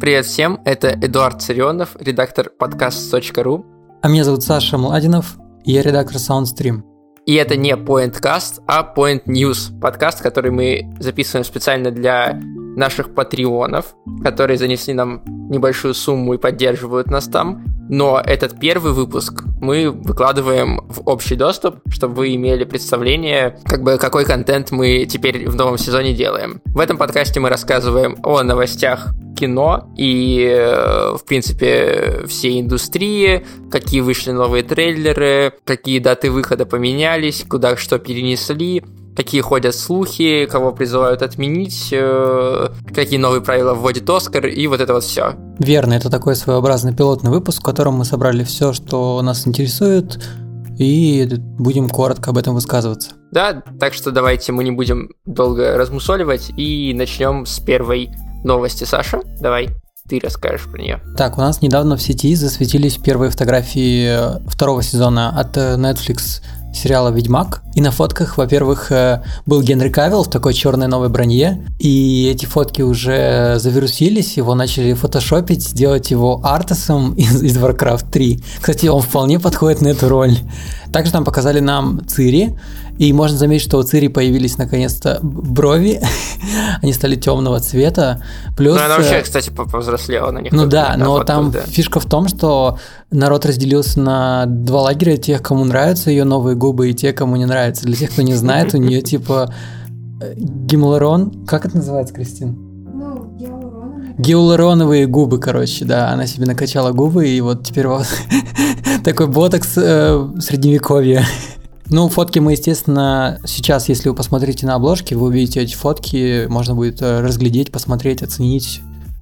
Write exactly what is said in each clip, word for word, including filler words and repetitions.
Привет всем, это Эдуард Царионов, редактор подкаст точка ру. А меня зовут Саша Младинов, и я редактор Soundstream. И это не PointCast, а Point News, подкаст, который мы записываем специально для наших патреонов, которые занесли нам небольшую сумму и поддерживают нас там. Но этот первый выпуск мы выкладываем в общий доступ, чтобы вы имели представление, как бы, какой контент мы теперь в новом сезоне делаем. В этом подкасте мы рассказываем о новостях кино и, в принципе, всей индустрии, какие вышли новые трейлеры, какие даты выхода поменялись, куда что перенесли, какие ходят слухи, кого призывают отменить, какие новые правила вводит Оскар, и вот это вот все. Верно, это такой своеобразный пилотный выпуск, в котором мы собрали все, что нас интересует, и будем коротко об этом высказываться. Да, так что давайте мы не будем долго размусоливать и начнем с первой новости. Саша, давай, ты расскажешь про нее. Так, у нас недавно в сети засветились первые фотографии второго сезона от Netflix сериала «Ведьмак». И на фотках, во-первых, был Генри Кавилл в такой черной новой бронье, и эти фотки уже завирусились, его начали фотошопить, делать его Артасом из, из Warcraft три. Кстати, он вполне подходит на эту роль. Также там показали нам Цири, и можно заметить, что у Цири появились наконец-то брови, они стали темного цвета. Плюс... Ну, она вообще, кстати, повзрослела на них. Ну да, но фотках, там да. Фишка в том, что народ разделился на два лагеря: тех, кому нравятся ее новые губы, и те, кому не нравится. Для тех, кто не знает, у нее типа гиалурон... Как это называется, Кристин? Ну, гиалуроновые. Гиалуроновые губы, короче, да. Она себе накачала губы, и вот теперь вот такой ботокс средневековья. Ну, фотки мы, естественно, сейчас, если вы посмотрите на обложки, вы увидите эти фотки, можно будет разглядеть, посмотреть, оценить.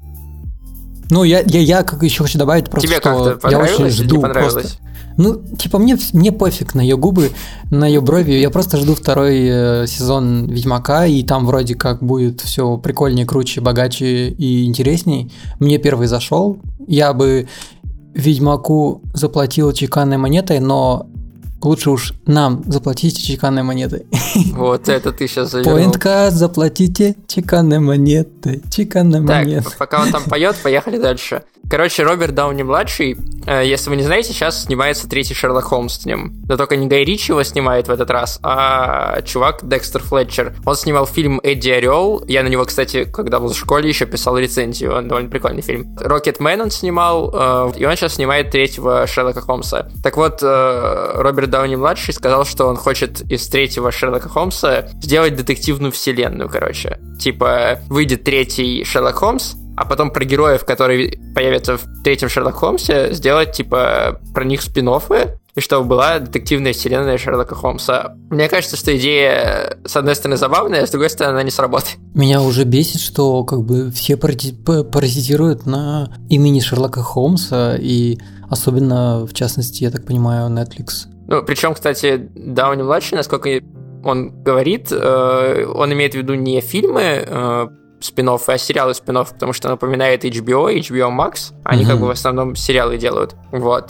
Ну, я, я, я как еще хочу добавить просто, Тебе что как-то я очень жду понравилось? просто. Ну, типа, мне, мне пофиг на ее губы, на ее брови. Я просто жду второй э, сезон Ведьмака, и там вроде как будет все прикольнее, круче, богаче и интересней. Мне первый зашел. Я бы Ведьмаку заплатил чеканной монетой, но лучше уж нам заплатите чеканной монетой. Вот это ты сейчас завернул. PointCast, заплатите чеканной монетой, чеканной так, монетой. Пока он там поет, поехали дальше. Короче, Роберт Дауни-младший, э, если вы не знаете, сейчас снимается третий Шерлок Холмс с ним. Но только не Гай Ричи его снимает в этот раз, а чувак Декстер Флетчер. Он снимал фильм «Эдди Орел». Я на него, кстати, когда был в школе, еще писал рецензию. Он довольно прикольный фильм. «Рокетмен» он снимал, э, и он сейчас снимает третьего Шерлока Холмса. Так вот, э, Роберт Дауни-младший сказал, что он хочет из третьего Шерлока Холмса сделать детективную вселенную, короче. Типа, выйдет третий Шерлок Холмс, а потом про героев, которые появятся в третьем Шерлок Холмсе, сделать, типа, про них спин-оффы, и чтобы была детективная вселенная Шерлока Холмса. Мне кажется, что идея, с одной стороны, забавная, а с другой стороны, она не сработает. Меня уже бесит, что как бы все паразитируют на имени Шерлока Холмса, и особенно, в частности, я так понимаю, Netflix. Ну, причем, кстати, Дауни-младший, насколько он говорит, он имеет в виду не фильмы, спин-офф, а сериалы спин-офф, потому что напоминает эйч би о, эйч би о Max, они mm-hmm. как бы в основном сериалы делают, вот,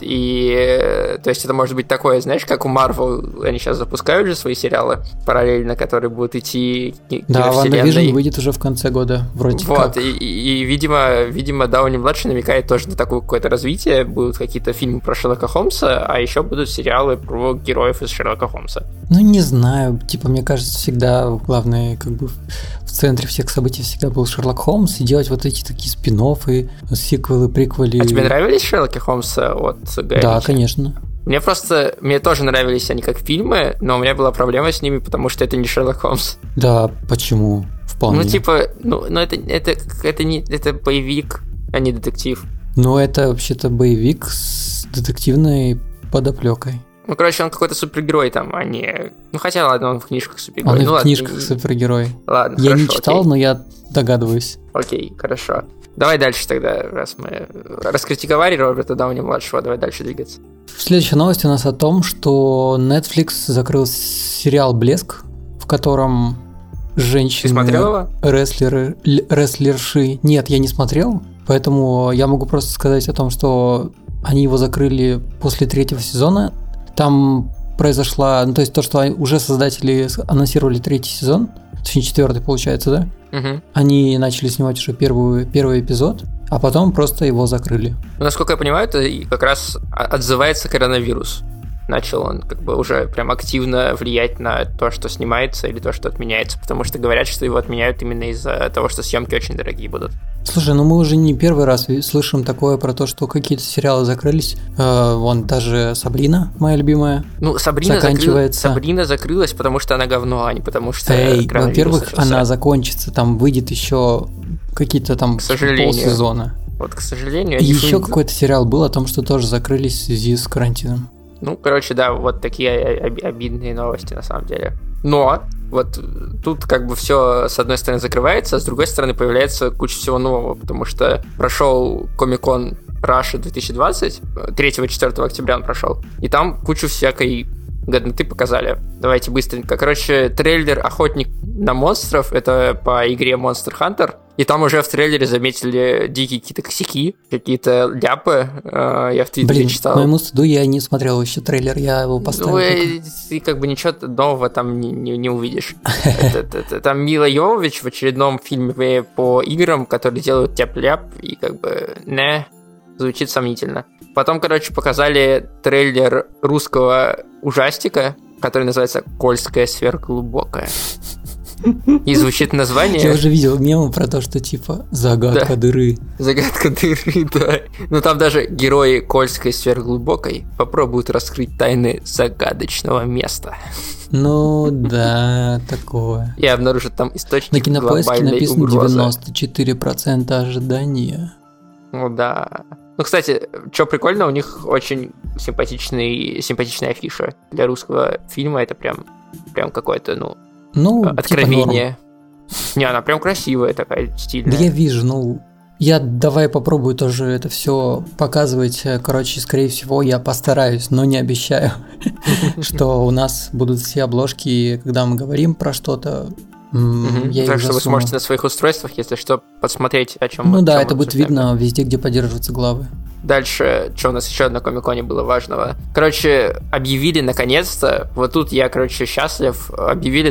и, то есть это может быть такое, знаешь, как у Marvel, они сейчас запускают же свои сериалы параллельно, которые будут идти да, WandaVision выйдет уже в конце года, вроде вот, как. Вот, и, и, и, видимо, видимо, Дауни-младший намекает тоже на такое какое-то развитие, будут какие-то фильмы про Шерлока Холмса, а еще будут сериалы про героев из Шерлока Холмса. Ну, не знаю, типа, мне кажется, всегда главное, как бы, в центре всех событий всегда был Шерлок Холмс, и делать вот эти такие спин-оффы, сиквелы, приквели. А тебе нравились Шерлоки Холмса от Гая Да, Ричи? конечно. Мне просто, мне тоже нравились они как фильмы, но у меня была проблема с ними, потому что это не Шерлок Холмс. Да, почему? Вполне. Ну, типа, ну, ну это, это, это, не, это боевик, а не детектив. Ну, это вообще-то боевик с детективной подоплекой. Ну, короче, он какой-то супергерой там, а не... Ну, хотя, ладно, он в книжках супергерой. Он и ну, в ладно, книжках не... супергерой. Ладно, я хорошо, не читал, окей. но я догадываюсь. Окей, хорошо. Давай дальше тогда, раз мы раскритиковали Роберта Дауни-младшего, давай дальше двигаться. Следующая новость у нас о том, что Netflix закрыл сериал «Блеск», в котором женщины... Ты смотрел его? Рестлеры, рестлерши... Нет, я не смотрел, поэтому я могу просто сказать о том, что они его закрыли после третьего сезона. Там произошла... Ну, то есть то, что уже создатели анонсировали третий сезон, точнее четвертый получается, да? Угу. Они начали снимать уже первую, первый эпизод, а потом просто его закрыли. Насколько я понимаю, это как раз отзывается коронавирус. Начал он как бы уже прям активно влиять на то, что снимается или то, что отменяется, потому что говорят, что его отменяют именно из-за того, что съемки очень дорогие будут. Слушай, ну мы уже не первый раз слышим такое про то, что какие-то сериалы закрылись. Э, вон даже Сабрина, моя любимая, ну, Сабрина заканчивается. Закрыл... Сабрина закрылась, потому что она говно, а не потому что Эй, коронавирус во-первых, начался. она закончится, там выйдет еще какие-то там К сожалению. полсезона. Вот, к сожалению. И они еще фу- какой-то сериал был о том, что тоже закрылись в связи с карантином. Ну, короче, да, вот такие об- обидные новости на самом деле. Но вот тут как бы все с одной стороны закрывается, а с другой стороны появляется куча всего нового, потому что прошел Комик-кон Russia две тысячи двадцать, третьего-четвёртого октября он прошел, и там кучу всякой годноты показали. Давайте быстренько. Короче, трейлер «Охотник на монстров», это по игре Monster Hunter, и там уже в трейлере заметили дикие какие-то косяки, какие-то ляпы, я в Твиттере Блин, читал. к моему стыду я не смотрел еще трейлер, я его поставил. Ну, только. ты как бы ничего нового там не, не, не увидишь. Это- это- это- Там Мила Йовович в очередном фильме по играм, которые делают тяп-ляп, и как бы не, звучит сомнительно. Потом, короче, показали трейлер русского ужастика, который называется «Кольская сверхглубокая». И звучит Я название уже видел мемы про то, что типа загадка Да. дыры. «Загадка дыры», да. Но там даже герои Кольской сверхглубокой попробуют раскрыть тайны загадочного места. Ну да, такое. И обнаружат там источник На Кинопоиске глобальной написано угрозы. девяносто четыре процента ожидания. Ну да. Ну, кстати, что прикольно, у них очень симпатичный, симпатичная афиша для русского фильма. Это прям, прям какое-то, ну, Ну, типа откровение. Не, она прям красивая такая, норм. стильная. Да я вижу, ну, я давай попробую тоже это все показывать. Короче, скорее всего, я постараюсь, но не обещаю, что у нас будут все обложки, когда мы говорим про что-то. м, Мгм. Я Так их что вы засуну. сможете на своих устройствах, если что, подсмотреть, о чем Ну да, это будет видно везде, где поддерживаются главы. Дальше, что у нас еще на Комик-коне было важного? Короче, объявили наконец-то, вот тут я, короче, счастлив, объявили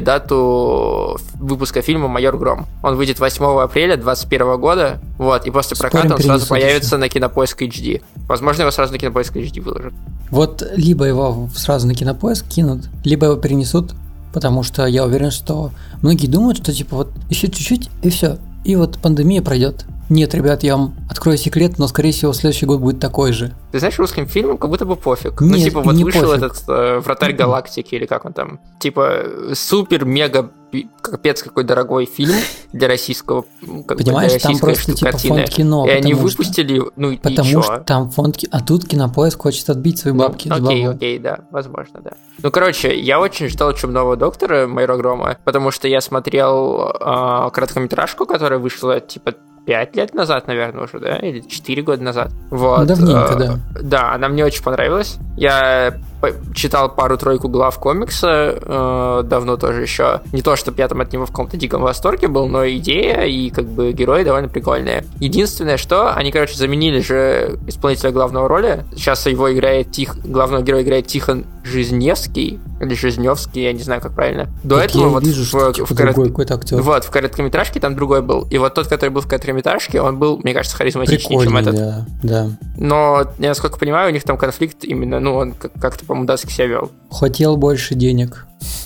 дату выпуска фильма «Майор Гром». Он выйдет восьмого апреля двадцать первого года, вот, и после Спорим, проката он сразу перенесут появится на Кинопоиск эйч ди. Возможно, его сразу на Кинопоиск эйч ди выложат. Вот либо его сразу на Кинопоиск кинут, либо его перенесут, потому что я уверен, что многие думают, что типа вот еще чуть-чуть и все, и вот пандемия пройдет. Нет, ребят, я вам открою секрет, но скорее всего следующий год будет такой же. Ты знаешь, русским фильмам как будто бы пофиг. ну, Нет, типа, вот не вышел пофиг. этот э, «Вратарь галактики», или как он там, типа, супер-мега пи- капец какой дорогой фильм для российского, ну, как бы, для Понимаешь, там российской просто типа картины. фонд кино, И они потому что- выпустили, ну и Потому чё? что там фонд, ки- а тут Кинопоиск хочет отбить свои Ну, бабки. с окей, бабок. окей, да, возможно, да. Ну, короче, я очень ждал «Чумного доктора» Майора Грома, потому что я смотрел э, короткометражку, которая вышла, типа, пять лет назад, наверное, уже, да? Или четыре года назад. Вот. Ну, давненько, Э, да. Да, она мне очень понравилась. Я по- читал пару-тройку глав комикса, э, давно тоже еще. Не то, чтобы я там от него в каком-то диком восторге был, но идея и как бы герои довольно прикольные. Единственное, что они, короче, заменили же исполнителя главного роли. Сейчас его играет Тих... главного героя играет Тихон Жизневский, или Жизневский, я не знаю, как правильно. До Так этого я вот вижу, в, что типа в корот- другой какой-то актер. вот, в короткометражке там другой был. И вот тот, который был в короткометражке, он был, мне кажется, харизматичнее, чем Прикольный, этот. да, да. Но, я насколько понимаю, у них там конфликт именно, ну, он как- как-то по-мудацки себя вел. Хотел больше денег.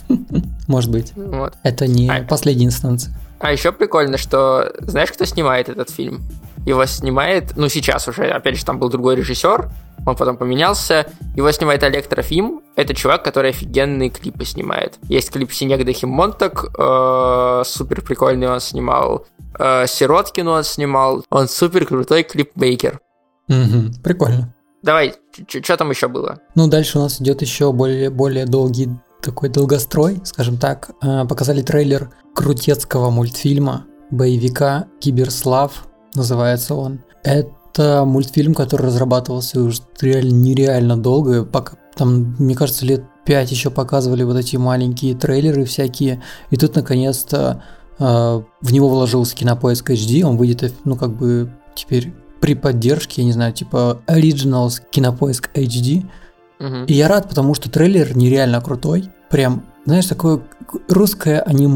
Может быть. Вот. Это не А- последняя инстанция. А еще прикольно, что знаешь, кто снимает этот фильм? Его снимает, ну сейчас уже, опять же, там был другой режиссер, он потом поменялся. Его снимает Олег Трофим. Это чувак, который офигенные клипы снимает. Есть клип «Синегда Химмонтак», э, супер прикольный он снимал. Э, Сироткину он снимал. Он супер крутой клипмейкер. Мгм, прикольно. Давай, что там еще было? Ну, дальше у нас идет еще более, более долгий такой долгострой, скажем так. А, Показали трейлер крутецкого мультфильма, боевика «Киберслав», называется он. Это мультфильм, который разрабатывался уже реально нереально долго. Пока, там, мне кажется, лет пять еще показывали вот эти маленькие трейлеры всякие. И тут, наконец-то, а, в него вложился Кинопоиск эйч ди. Он выйдет, ну, как бы, теперь при поддержке, я не знаю, типа Originals Кинопоиск эйч ди. Мгм. И я рад, потому что трейлер нереально крутой. Прям, знаешь, такое русское аниме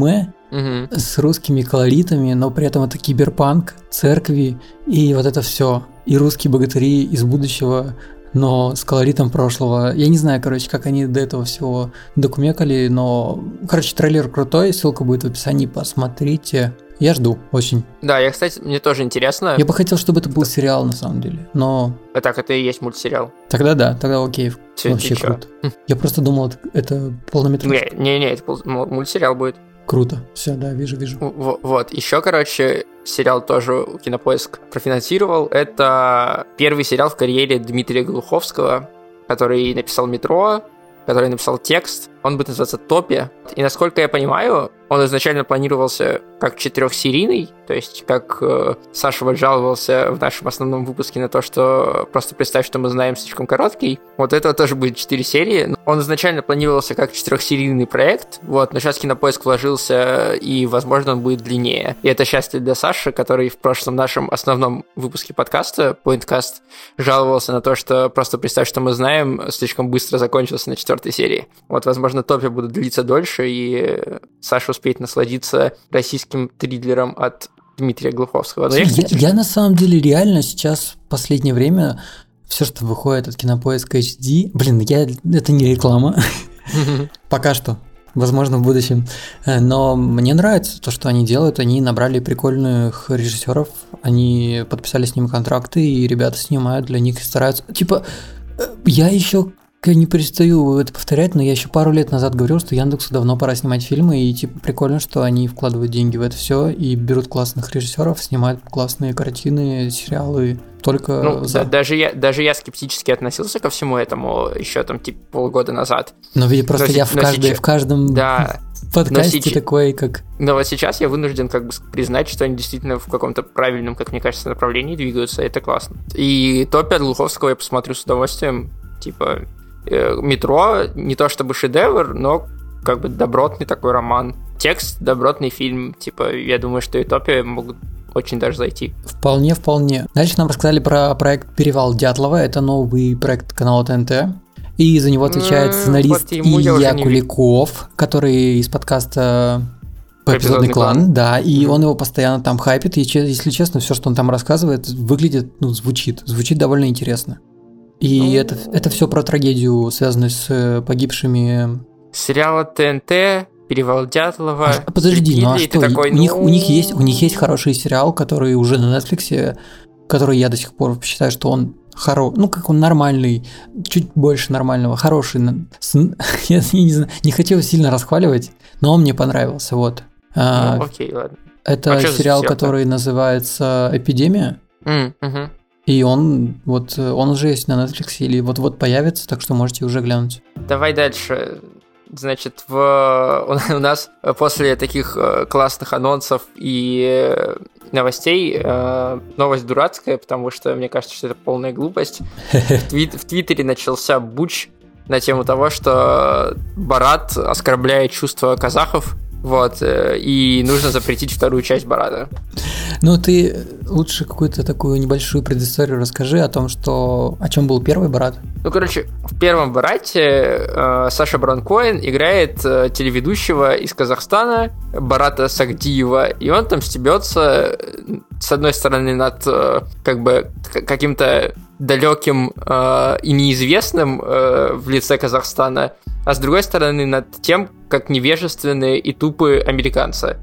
Мгм. с русскими колоритами, но при этом это киберпанк, церкви и вот это все. И русские богатыри из будущего, но с колоритом прошлого. Я не знаю, короче, как они до этого всего докумекали, но, короче, трейлер крутой, ссылка будет в описании, посмотрите. Я жду очень. Да, я, кстати, мне тоже интересно. Я бы хотел, чтобы это был сериал на самом деле, но А так, это и есть мультсериал. тогда да, тогда окей, Всё, вообще ты чё? круто. Я просто думал, это- это полнометражка. Не-не, это пол- м- мультсериал будет. Круто. Все, да, вижу, вижу. В- Вот, еще, короче, сериал тоже Кинопоиск профинансировал. Это первый сериал в карьере Дмитрия Глуховского, который написал «Метро», который написал текст. Он будет называться «Топи». И, насколько я понимаю, он изначально планировался как четырехсерийный, то есть как э, Саша вот жаловался в нашем основном выпуске на то, что просто представь, что мы знаем, слишком короткий. Вот этого тоже будет четыре серии. Он изначально планировался как четырехсерийный проект, вот, но сейчас Кинопоиск вложился, и, возможно, он будет длиннее. И это счастье для Саши, который в прошлом нашем основном выпуске подкаста, Pointcast, жаловался на то, что просто представь, что мы знаем, слишком быстро закончился на четвертой серии. Вот, возможно, топи будут длиться дольше, и Саша успеет насладиться российским триллером от Дмитрия Глуховского. Но я, Я, кстати, я на самом деле реально сейчас в последнее время все, что выходит от Кинопоиска эйч ди, блин, я, это не реклама, пока что, возможно, в будущем, Э, но мне нравится то, что они делают, они набрали прикольных режиссеров, они подписали с ними контракты, и ребята снимают для них и стараются, типа, э, я еще не перестаю это повторять, но я еще пару лет назад говорил, что Яндексу давно пора снимать фильмы, и типа прикольно, что они вкладывают деньги в это все и берут классных режиссеров, снимают классные картины, сериалы. Только ну, за. да, даже, я, даже я скептически относился ко всему этому еще там типа полгода назад. Но ведь просто но я си- в, но каждой, сейчас- в каждом Да, подкасте но сеч- такой, как... но вот сейчас я вынужден как бы признать, что они действительно в каком-то правильном, как мне кажется, направлении двигаются, это классно. И топи от Глуховского я посмотрю с удовольствием, типа... Э, «Метро» не то чтобы шедевр, но как бы добротный такой роман. Текст, добротный фильм. Типа, я думаю, что и топи могут очень даже зайти. Вполне, вполне. Дальше нам рассказали про проект «Перевал Дятлова». Это новый проект канала ТНТ. И за него отвечает М, сценарист вот ему я уже Илья не Куликов, который из подкаста «Эпизодный «Эпизодный клан». клан». Да, и Мгм. он его постоянно там хайпит. И, че- если честно, все, что он там рассказывает, выглядит, ну, звучит. Звучит довольно интересно. И Ну, это, это все про трагедию, связанную с э, погибшими. Сериал т.н.т, «Перевал Дятлова». А ш- подожди, ну а Гидли, ты что? такой, у, них, ну, у, них есть, у них есть хороший сериал, который уже на Netflix, который я до сих пор считаю, что он хороший, ну как он нормальный, чуть больше нормального, хороший. на- с- Я, я не знаю, не хочу сильно расхваливать, но он мне понравился, вот. А, Ну, окей, ладно. это а что за сериал, сериал-то? который называется «Эпидемия». М, мгм. И он вот э, он уже есть на Netflix или вот-вот появится, так что можете уже глянуть. Давай дальше. Значит, в... у нас после таких э, классных анонсов и э, новостей э, новость дурацкая, потому что мне кажется, что это полная глупость. В, твит- в Твиттере начался буч на тему того, что Борат оскорбляет чувства казахов, вот, э, и нужно запретить вторую часть Бората. Ну ты лучше какую-то такую небольшую предысторию расскажи о том, что о чем был первый Борат. Ну, короче, в первом Борате э, Саша Барон Коэн играет э, телеведущего из Казахстана, Бората Сагдиева, и он там стебется, э, с одной стороны, над э, как бы к- каким-то далеким э, и неизвестным э, в лице Казахстана, а с другой стороны, над тем, как невежественные и тупые американцы.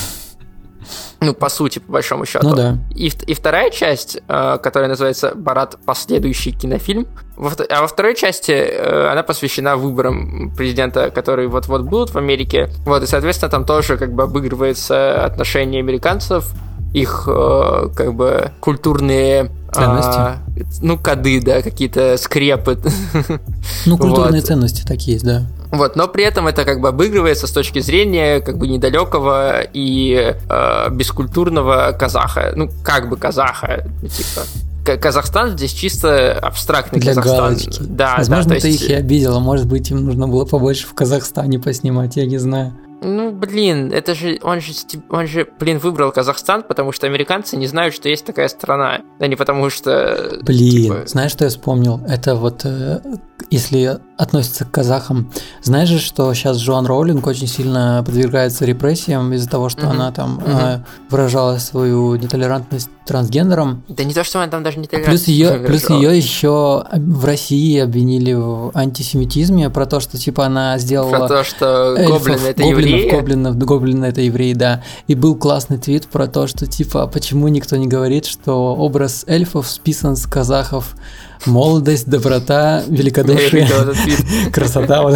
Ну, по сути, по большому счету. Ну да. И, в- и вторая часть, э, которая называется «Борат. Последующий кинофильм», во вт- а во второй части э, она посвящена выборам президента, которые вот-вот будут в Америке. Вот, и, соответственно, там тоже как бы обыгрывается отношение американцев, их э, как бы культурные... Ценности. а, ну, коды, да, какие-то скрепы. Ну, культурные Вот. ценности такие есть, да. Вот, но при этом это как бы обыгрывается с точки зрения как бы недалекого и э, бескультурного казаха. Ну, как бы казаха, ну, типа. К- Казахстан здесь чисто абстрактный Для Казахстан. галочки. Да, Возможно, да, то ты есть, их и обидела. Может быть, им нужно было побольше в Казахстане поснимать, я не знаю. ну, блин, это же, он же, сти- он же, блин, выбрал Казахстан, потому что американцы не знают, что есть такая страна, а не потому что... Блин, типа, знаешь, что я вспомнил? Это вот, э, если относится к казахам. Знаешь же, что сейчас Джоан Роулинг очень сильно подвергается репрессиям из-за того, что mm-hmm. она там mm-hmm. э, выражала свою нетолерантность трансгендерам. Да не то, что она там даже не толерантность. Плюс ее, плюс ее еще в России обвинили в антисемитизме, про то, что типа она сделала... Про то, что эльфов, гоблины это гоблинов, евреи. Гоблинов, гоблины это евреи, да. И был классный твит про то, что типа, почему никто не говорит, что образ эльфов списан с казахов. Молодость, доброта, великодушие, красота.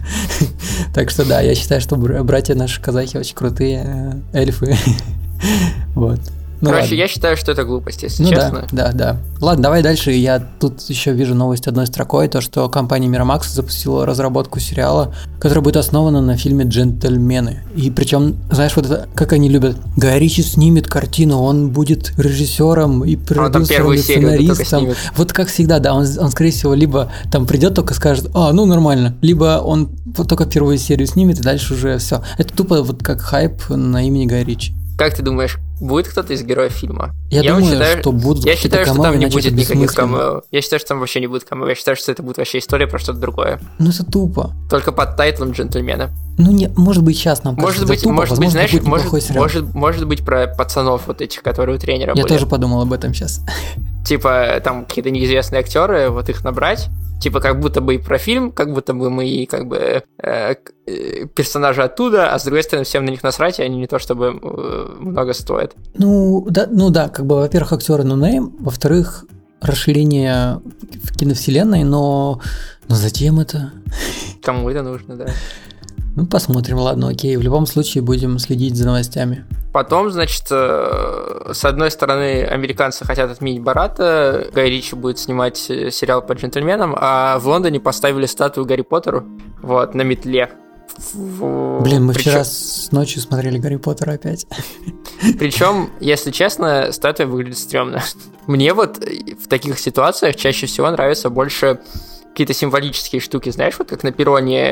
Так что да, я считаю, что братья наши казахи очень крутые, эльфы. Вот. Ну, Короче, ладно. Я считаю, что это глупость, если ну, честно. Да, да, да. Ладно, давай дальше. Я тут еще вижу новость одной строкой, то, что компания Miramax запустила разработку сериала, который будет основан на фильме «Джентльмены». И причем, знаешь, вот это, как они любят, Гай Ричи снимет картину, он будет режиссером и продюсером, и сценаристом. Вот как всегда, да, он, он, скорее всего, либо там придет, только скажет, а, ну нормально, либо он вот только первую серию снимет, и дальше уже все. Это тупо вот как хайп на имени Гай Ричи. Как ты думаешь, будет кто-то из героев фильма? Я, я думаю, считаю, что будут Я считаю, что там не будет никаких камео. камео. Я считаю, что там вообще не будет камео. Я считаю, что это будет вообще история про что-то другое. Ну это тупо. Только под тайтлом «Джентльмены». Ну не, может быть сейчас нам может кажется, быть, тупо, может быть, знаешь, может, может, может быть про пацанов вот этих, которые у тренера я были. Я тоже подумал об этом сейчас. Типа там какие-то неизвестные актеры, вот их набрать. Типа как будто бы и про фильм, как будто бы мы и как бы э, персонажи оттуда, а с другой стороны всем на них насрать, и они не то чтобы э, много стоят. Ну да, ну да, как бы, во-первых, актеры no name, во-вторых, расширение в киновселенной, но, но зачем это? Кому это нужно, да. Ну, посмотрим, ладно, окей. В любом случае будем следить за новостями. Потом, значит, с одной стороны, американцы хотят отменить Бората, Гай Ричи будет снимать сериал по «Джентльменам», а в Лондоне поставили статую Гарри Поттеру, вот, на метле. Блин, мы Причем... вчера с ночью смотрели Гарри Поттера опять. Причем, если честно, статуя выглядит стрёмно. Мне вот в таких ситуациях чаще всего нравится больше какие-то символические штуки, знаешь, вот как на перроне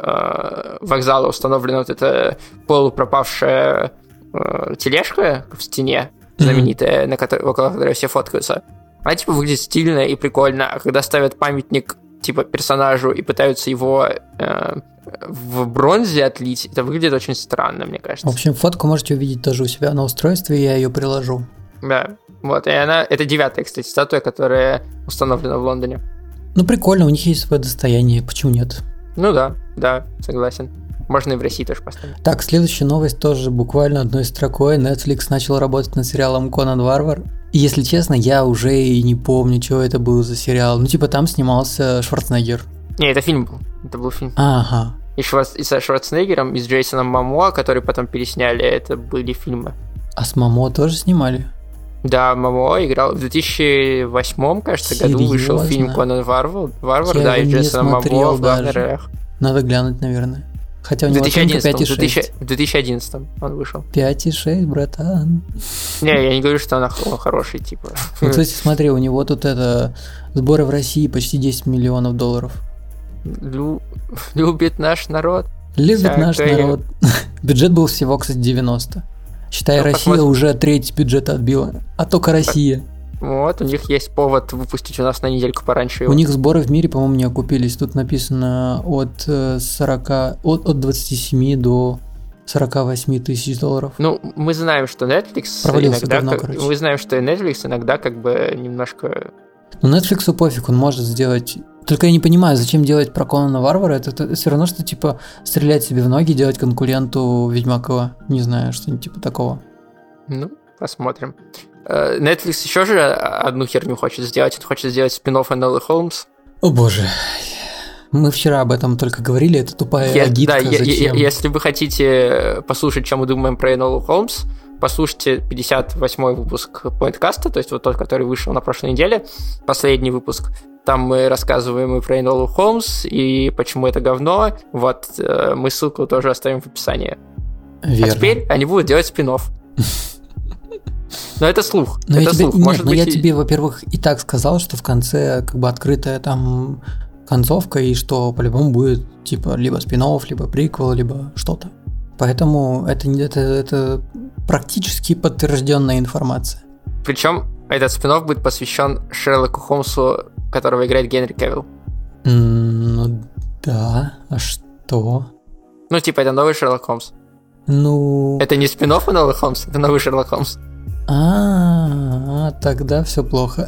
э, вокзала установлена вот эта полупропавшая э, тележка в стене, знаменитая, mm-hmm. на которой, около которой все фоткаются. Она типа выглядит стильно и прикольно, а когда ставят памятник типа персонажу и пытаются его э, в бронзе отлить, это выглядит очень странно, мне кажется. В общем, фотку можете увидеть тоже у себя на устройстве, я ее приложу. Да, вот, и она, это девятая, кстати, статуя, которая установлена в Лондоне. Ну, прикольно, у них есть свое достояние, почему нет? Ну да, да, согласен. Можно и в России тоже поставить. Так, следующая новость тоже буквально одной строкой. Netflix начал работать над сериалом «Конан Варвар». И, если честно, я уже и не помню, что это был за сериал. Ну, типа, там снимался Шварценеггер. Не, это фильм был. Это был фильм. Ага. И, Шварц... и со Шварценеггером, и с Джейсоном Момоа, которые потом пересняли, это были фильмы. А с Момоа тоже снимали? Да, Момоа играл в две тысячи восьмом, кажется, Серьезно? году вышел фильм «Конан Варвар», Варвар, я да, и Джейсон Момоа в главных даже. ролях. Надо глянуть, наверное. Хотя у в него оценка пять и шесть. В две тысячи одиннадцатом он вышел. пять и шесть, братан. Не, я не говорю, что он, он хороший, типа. Ну, кстати, смотри, у него тут это сборы в России почти десять миллионов долларов. Лю... Любит наш народ. Любит Всякое... наш народ. Бюджет был всего, кстати, девяносто. Считай, ну, Россия посмотрим. Уже треть бюджета отбила. А только Россия. Вот, у них есть повод выпустить у нас на недельку пораньше его. У них сборы в мире, по-моему, не окупились. Тут написано от сорока, от, от двадцати семи до сорока восьми тысяч долларов. Ну, мы знаем, что Netflix Провалился иногда... давно, как, мы знаем, что Netflix иногда как бы немножко... Ну, Netflixу пофиг, он может сделать... Только я не понимаю, зачем делать про Конана Варвара. Это, это, это все равно, что типа стрелять себе в ноги, делать конкуренту Ведьмакова. Не знаю, что-нибудь типа такого. Ну, посмотрим. Netflix еще же одну херню хочет сделать. Он хочет сделать спин-офф Энолы Холмс. О боже. Мы вчера об этом только говорили, это тупая я, агитка. Да, я, я, если вы хотите послушать, что мы думаем про Энолу Холмс, послушайте пятьдесят восьмой выпуск Pointcast, то есть вот тот, который вышел на прошлой неделе, последний выпуск. Там мы рассказываем и про Энолу Холмс, и почему это говно. Вот, мы ссылку тоже оставим в описании. Верно. А теперь они будут делать спин-офф. Но это слух. Но это я тебе, слух. Нет, Может но быть, я и... тебе, во-первых, и так сказал, что в конце как бы открытая там концовка, и что по-любому будет типа либо спин-офф, либо приквел, либо что-то. Поэтому это, это, это практически подтвержденная информация. Причем этот спин-офф будет посвящен Шерлоку Холмсу, которого играет Генри Кавилл. Mm, ну, Да, а что? Ну, типа, это новый Шерлок Холмс. Ну... Это не спин-офф новый Холмс, это новый Шерлок Холмс. А, тогда все плохо.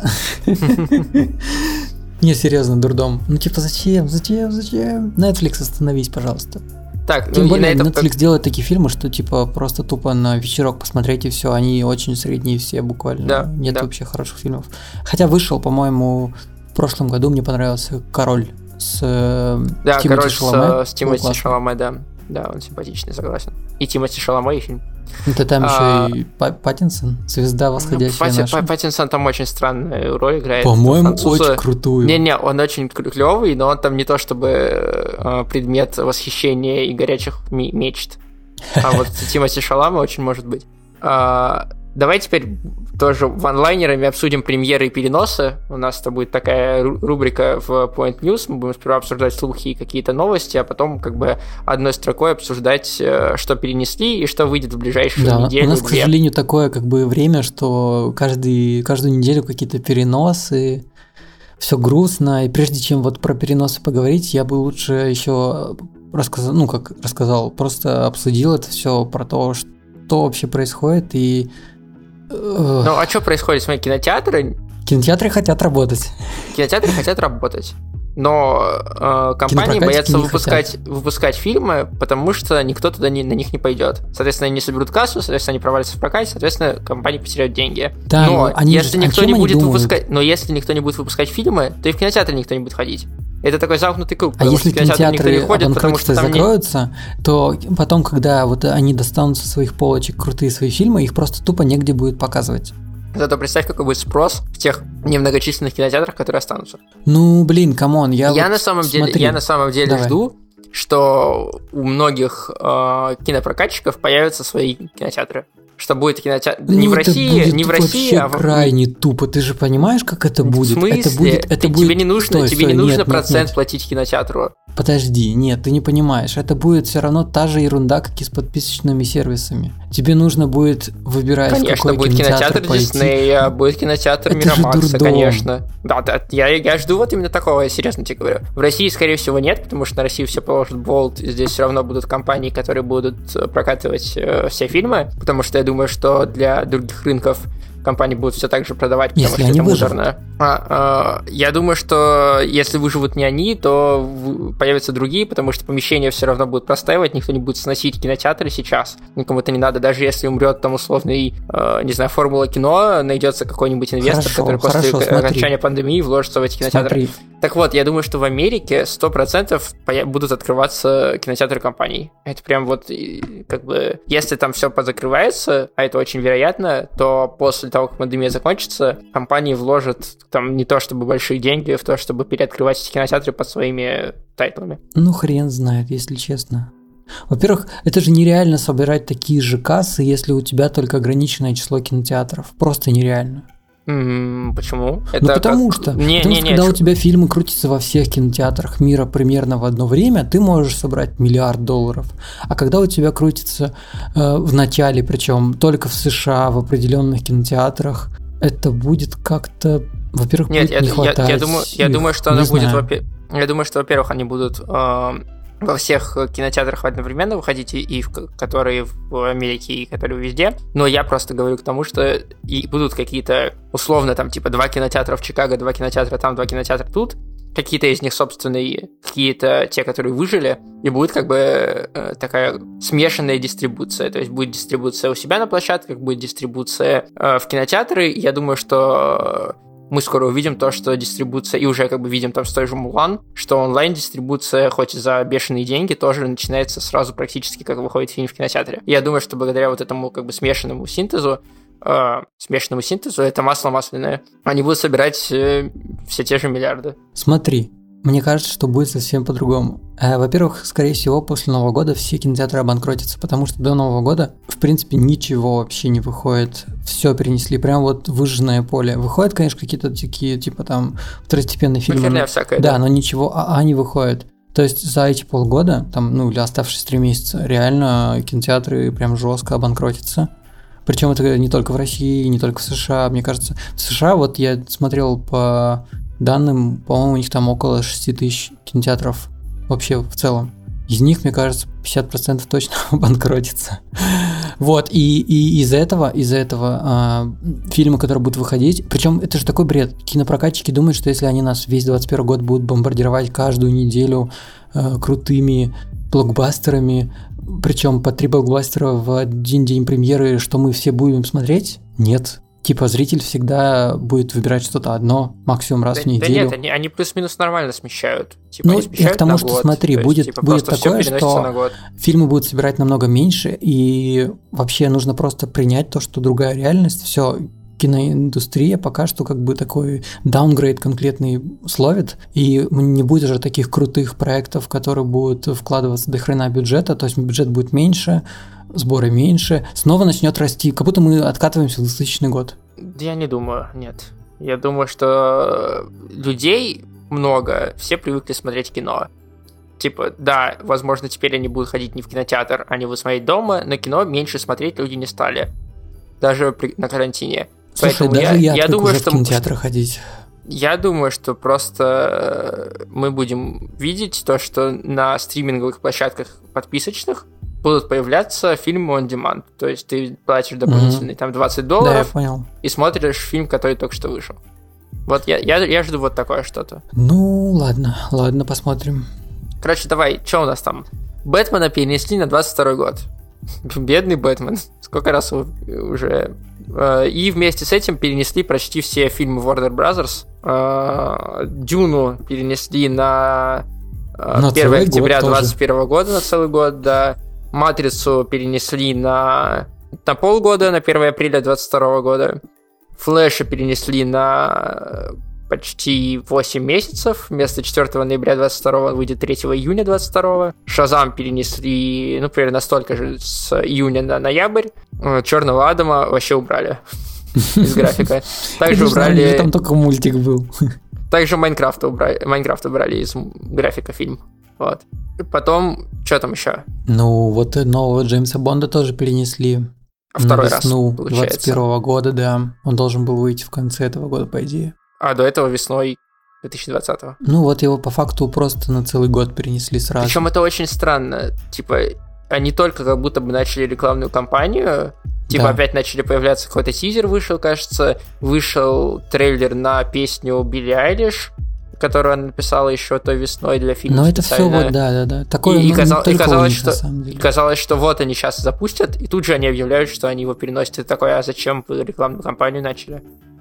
Не, серьезно, дурдом. Ну, типа, зачем, зачем, зачем? Netflix, остановись, пожалуйста. Так, Тем ну, более, и на этом... Netflix делает такие фильмы, что, типа, просто тупо на вечерок посмотреть и все. Они очень средние все буквально. Да, Нет да. вообще хороших фильмов. Хотя вышел, по-моему, в прошлом году мне понравился «Король» с э, Да, Тимоти король Шаломе. с, с Тимоти Классно. Шаломе, да. Да, он симпатичный, согласен. И Тимоти Шаломе, и фильм. Это там А, еще и Па- Паттинсон, звезда восходящая Пати- наша. Па- Паттинсон там очень странную роль играет. По-моему, Французы- очень крутую. Не-не, он очень клевый, но он там не то чтобы э, предмет восхищения и горячих ми- мечт. А вот Тимоти Шаломе очень может быть. А, давай теперь тоже ванлайнерами обсудим премьеры и переносы. У нас это будет такая ру- рубрика в Point News. Мы будем сперва обсуждать слухи и какие-то новости, а потом как бы одной строкой обсуждать, э, что перенесли и что выйдет в ближайшую Да, неделю. у нас, к две. сожалению, такое как бы время, что каждый, каждую неделю какие-то переносы, все грустно. И прежде чем вот про переносы поговорить, я бы лучше еще рассказал, ну как рассказал, просто обсудил это все про то, что вообще происходит. И э, Ну, а что происходит? Смотри, кинотеатры, кинотеатры хотят работать. кинотеатры хотят работать. Но э, компании Кинопрокатчики боятся не выпускать, выпускать фильмы, потому что никто туда не, на них не пойдет. Соответственно, они не соберут кассу, соответственно, они провалятся в прокате, соответственно, компании потеряют деньги. Да, но но они если же- о никто чем не они будет думают? выпускать, но если никто не будет выпускать фильмы, то и в кинотеатры никто не будет ходить. Это такой замкнутый круг. А потому если что в кинотеатры никто кинотеатры не ходит, потому что обанкротятся и там не... закроются, то потом, когда вот они достанут со своих полочек крутые свои фильмы, их просто тупо негде будет показывать. Зато представь, какой будет спрос в тех немногочисленных кинотеатрах, которые останутся. Ну, блин, камон, я Я, вот на самом деле, смотри. я на самом деле Давай. жду, что у многих э, кинопрокатчиков появятся свои кинотеатры. Что будет кинотеатр не Ну, в это России, будет не в вообще России, а в крайне тупо. Ты же понимаешь, как это будет? В смысле? Это будет, это Ты- будет... Тебе не нужно, Стой, тебе стой, не нужно нет, нет, процент нет. платить кинотеатру. Подожди, нет, ты не понимаешь. Это будет все равно та же ерунда, как и с подписочными сервисами. Тебе нужно будет выбирать, в Конечно, какой будет кинотеатр кинотеатр пойти. Диснея, будет кинотеатр Это же Мирамакса, дурдом. конечно. Да, да, я, я жду вот именно такого, я серьезно тебе говорю. В России, скорее всего, нет, потому что на Россию все положат болт, и здесь все равно будут компании, которые будут э, прокатывать э, все фильмы, потому что я думаю, что для других рынков компании будут все так же продавать, потому Если что они это выживут. муторно. А, э, я думаю, что если выживут не они, то в- появятся другие, потому что помещения все равно будут простаивать, никто не будет сносить кинотеатры сейчас. Никому это не надо, даже если умрет там условный, э, не знаю, формула кино, найдется какой-нибудь инвестор, Хорошо, который после хорошо, к- смотри. окончания пандемии вложится в эти кинотеатры. Смотри, Так вот, я думаю, что в Америке сто процентов поя- будут открываться кинотеатры компаний. Это прям вот, и, как бы, если там все позакрывается, а это очень вероятно, то после того, как пандемия закончится, компании вложат там не то чтобы большие деньги в то, чтобы переоткрывать эти кинотеатры под своими тайтлами. ну хрен знает, если честно. Во-первых, это же нереально собирать такие же кассы, если у тебя только ограниченное число кинотеатров. Просто нереально. М, почему? Ну потому как- что, Не, потому не, что не, когда у чё- тебя фильмы крутятся во всех кинотеатрах мира примерно в одно время, ты можешь собрать миллиард долларов. А когда у тебя крутится э, в начале, причем только в США, в определенных кинотеатрах, это будет как-то, во-первых, Нет, будет я, не я- хватать. я думаю, я их, думаю, что не она будет, знаю. во-пе- я думаю, что, во-первых, они будут э, во всех кинотеатрах одновременно выходить, и, и в ко- которые в Америке, и которые везде. Но я просто говорю к тому, что и будут какие-то, условно, там, типа, два кинотеатра в Чикаго, два кинотеатра там, два кинотеатра тут. Какие-то из них собственные, какие-то те, которые выжили, и будет как бы э, такая смешанная дистрибуция. То есть будет дистрибуция у себя на площадках, будет дистрибуция э, в кинотеатры. Я думаю, что мы скоро увидим то, что дистрибуция, и уже как бы видим там с той же Мулан, что онлайн-дистрибуция, хоть и за бешеные деньги, тоже начинается сразу практически, как выходит фильм в кинотеатре. Я думаю, что благодаря вот этому как бы смешанному синтезу, э, смешанному синтезу, это масло масляное, они будут собирать э, все те же миллиарды. Смотри, мне кажется, что будет совсем по-другому. Э, Во-первых, скорее всего, после Нового года все кинотеатры обанкротятся, потому что до Нового года, в принципе, ничего вообще не выходит. Все перенесли, прям вот выжженное поле. Выходят, конечно, какие-то такие, типа там, второстепенные фильмы. Херня но- всякая, да, да. но ничего, а, а не выходит. То есть за эти полгода, там, ну, или оставшиеся три месяца, реально кинотеатры прям жестко обанкротятся. Причем это не только в России, не только в США, мне кажется. В США, вот я смотрел по данным, по-моему, у них там около шесть тысяч кинотеатров вообще в целом. Из них, мне кажется, пятьдесят процентов точно банкротится. Вот, и, и из-за этого, из-за этого э, фильмы, которые будут выходить, причем это же такой бред. Кинопрокатчики думают, что если они нас весь двадцать первый год будут бомбардировать каждую неделю э, крутыми блокбастерами, причем по три блокбастера в один день премьеры, что мы все будем смотреть? Нет. Типа зритель всегда будет выбирать что-то одно, максимум раз да, в неделю. Да нет, они, они плюс-минус нормально смещают. Типа, ну, они смещают я к тому, на что год. смотри, То будет, есть, типа, будет такое, что фильмы будут собирать намного меньше, и вообще нужно просто принять то, что другая реальность. Все, киноиндустрия пока что как бы такой даунгрейд конкретный словит, и не будет уже таких крутых проектов, которые будут вкладываться до хрена бюджета, то есть бюджет будет меньше, сборы меньше, снова начнет расти, как будто мы откатываемся в двухтысячный год. Я не думаю, нет. Я думаю, что людей много, все привыкли смотреть кино. Типа, да, возможно, теперь они будут ходить не в кинотеатр, они будут смотреть дома, но кино меньше смотреть люди не стали. Даже при, на карантине. Слушай, Поэтому даже я, я, я думаю, уже что в кинотеатр ходить. Я думаю, что просто мы будем видеть то, что на стриминговых площадках подписочных будут появляться фильмы on demand. То есть ты платишь дополнительные mm-hmm. там двадцать долларов, да, я понял. И смотришь фильм, который только что вышел. Вот я, я, я жду вот такое что-то. Ну, ладно, ладно, посмотрим. Короче, давай, что у нас там? Бэтмена перенесли на двадцать второй год. Бедный Бэтмен. Сколько раз уже... И вместе с этим перенесли почти все фильмы Warner Bros. Дюну перенесли на, на первое октября двадцать первого года, на целый год, да. Матрицу перенесли на, на полгода, на первое апреля двадцать второго года. Флэша перенесли на почти восемь месяцев. Вместо четвёртого ноября двадцать второго выйдет третьего июня двадцать второго. Шазам перенесли, ну, примерно столько же, с июня на ноябрь. Черного Адама вообще убрали из графика. Также убрали... Там только мультик был. Также Майнкрафт убрали, Майнкрафт убрали из графика фильм. Вот. Потом, что там еще? Ну, вот нового Джеймса Бонда тоже перенесли. Второй на весну раз, получается. двадцать первого года, да. Он должен был выйти в конце этого года, по идее. А до этого весной две тысячи двадцатого. Ну, вот его по факту просто на целый год перенесли сразу. Причем это очень странно. Типа, они только как будто бы начали рекламную кампанию. Типа, да. Опять начали появляться, какой-то тизер вышел, кажется. Вышел трейлер на песню Билли Айлиш, которую она написала еще той весной для фильма. Ну, это все вот, да-да-да. Такое, и, ну, и, казал, и казалось, них, что, казалось, что вот они сейчас запустят, и тут же они объявляют, что они его переносят. И такое, а зачем вы рекламную кампанию начали?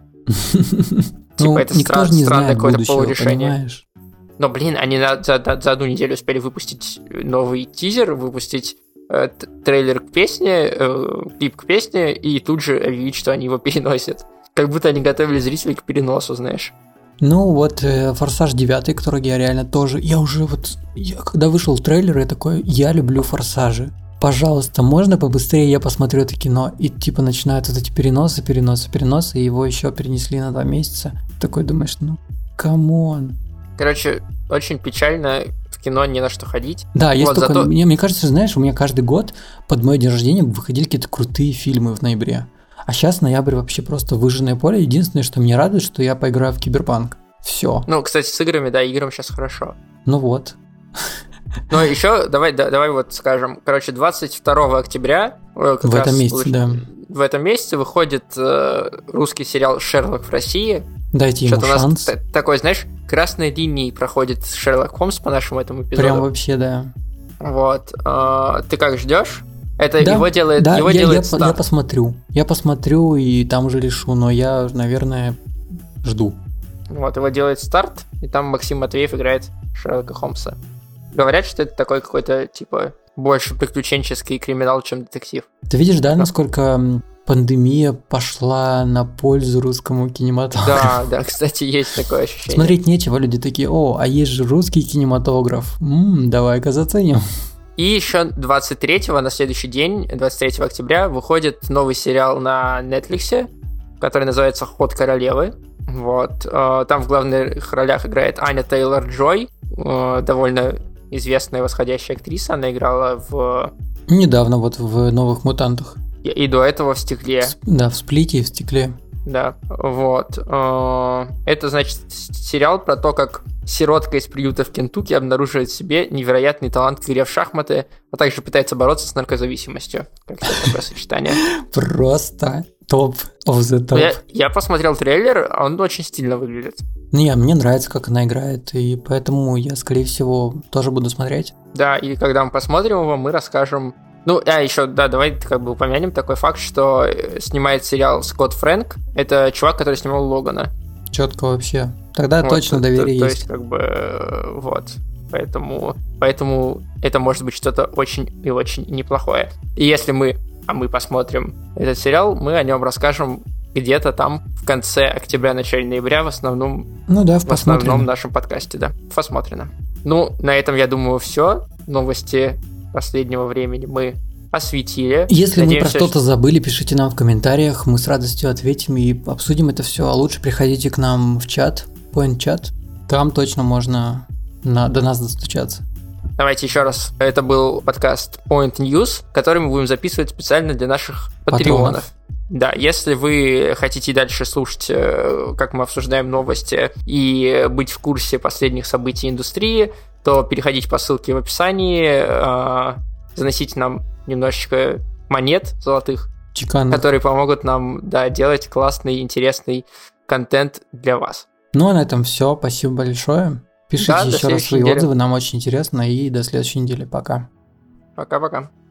Типа, это странное какое-то полурешение. Но, блин, они за одну неделю успели выпустить новый тизер, выпустить трейлер к песне, клип к песне, и тут же объявить, что они его переносят. Как будто они готовили зрителей к переносу, знаешь. Ну вот «Форсаж девять», который я реально тоже... Я уже вот... Я, когда вышел трейлер, я такой, я люблю «Форсажи». Пожалуйста, можно побыстрее я посмотрю это кино? И типа начинают вот эти переносы, переносы, переносы, и его еще перенесли на два месяца. Такой думаешь, ну, камон. Короче, очень печально, в кино не на что ходить. Да, есть вот, только... зато... Мне, мне кажется, знаешь, у меня каждый год под мой день рождения выходили какие-то крутые фильмы в ноябре. А сейчас ноябрь вообще просто выжженное поле. Единственное, что меня радует, что я поиграю в Киберпанк. Все. Ну, кстати, с играми, да, играм сейчас хорошо. Ну вот. Ну, еще давай, да, давай вот скажем, короче, двадцать второго октября как в раз этом месяце, получ... да. В этом месяце выходит э, русский сериал «Шерлок в России». Дайте ему Что-то шанс. У нас т- такой, знаешь, красной линией проходит Шерлок Холмс по нашему этому эпизоду. Прям вообще, да. Вот. Э, ты как ждешь? Это да, его делает, да, его я, делает я, я посмотрю. Я посмотрю и там уже решу, но я, наверное, жду. Вот, его делает «Старт», и там Максим Матвеев играет Шерлока Холмса. Говорят, что это такой какой-то, типа, больше приключенческий криминал, чем детектив. Ты видишь, да, насколько пандемия пошла на пользу русскому кинематографу? Да, да, кстати, есть такое ощущение. Смотреть нечего, люди такие, о, а есть же русский кинематограф, м-м, давай-ка заценим. И еще двадцать третьего, на следующий день, двадцать третьего октября, выходит новый сериал на Netflix, который называется «Ход королевы». Вот. Там в главных ролях играет Аня Тейлор-Джой, довольно известная восходящая актриса. Она играла в... Недавно вот в «Новых мутантах». И до этого в «Стекле». Да, в «Сплите» и в «Стекле». Да, вот. Это, значит, сериал про то, как сиротка из приюта в Кентукки обнаруживает в себе невероятный талант к игре в шахматы, а также пытается бороться с наркозависимостью. Как это такое сочетание? Просто топ of the top. Я, я посмотрел трейлер, он очень стильно выглядит. Не, мне нравится, как она играет, и поэтому я, скорее всего, тоже буду смотреть. Да, и когда мы посмотрим его, мы расскажем... Ну, а еще, да, давай как бы упомянем такой факт, что снимает сериал Скотт Фрэнк. Это чувак, который снимал Логана. Четко вообще. Тогда вот, точно то, доверие то, есть. То есть, как бы, вот. Поэтому, поэтому это может быть что-то очень и очень неплохое. И если мы, а мы посмотрим этот сериал, мы о нем расскажем где-то там в конце октября, начале ноября, в основном, ну да, в, в основном нашем подкасте, да, посмотрено. Ну, на этом, я думаю, все. Новости последнего времени мы осветили. Если Надеемся, мы про что-то забыли, пишите нам в комментариях, мы с радостью ответим и обсудим это все. А лучше приходите к нам в чат, Point Chat, там точно можно на, до нас достучаться. Давайте еще раз. Это был подкаст Point News, который мы будем записывать специально для наших патреонов. Да, если вы хотите дальше слушать, как мы обсуждаем новости и быть в курсе последних событий индустрии, то переходите по ссылке в описании, заносите нам немножечко монет золотых, Чеканных, которые помогут нам, да, делать классный, интересный контент для вас. Ну, а на этом все. Спасибо большое. Пишите да, еще раз свои недели. отзывы, нам очень интересно. И до следующей недели. Пока. Пока-пока.